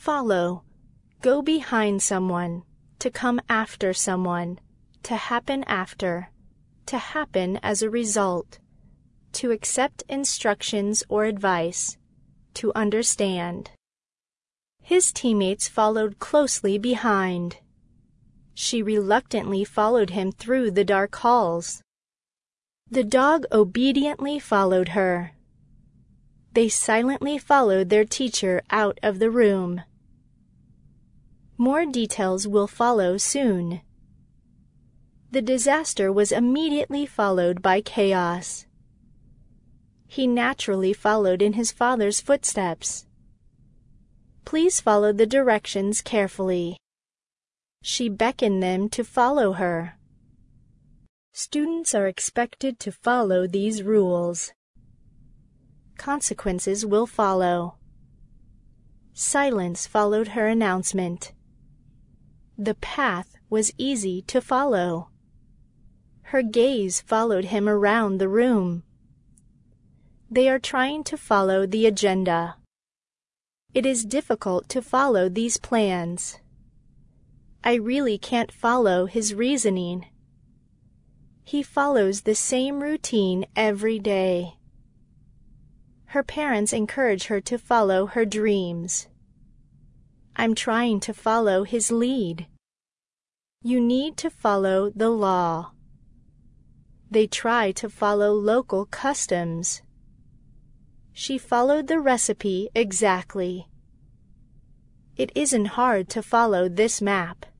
Follow. Go behind someone. To come after someone. To happen after. To happen as a result. To accept instructions or advice. To understand. His teammates followed closely behind. She reluctantly followed him through the dark halls. The dog obediently followed her. They silently followed their teacher out of the room. More details will follow soon. The disaster was immediately followed by chaos. He naturally followed in his father's footsteps. Please follow the directions carefully. She beckoned them to follow her. Students are expected to follow these rules. Consequences will follow. Silence followed her announcement. The path was easy to follow. Her gaze followed him around the room. They are trying to follow the agenda. It is difficult to follow these plans. I really can't follow his reasoning. He follows the same routine every day. Her parents encourage her to follow her dreams. I'm trying to follow his lead. You need to follow the law. They try to follow local customs. She followed the recipe exactly. It isn't hard to follow this map.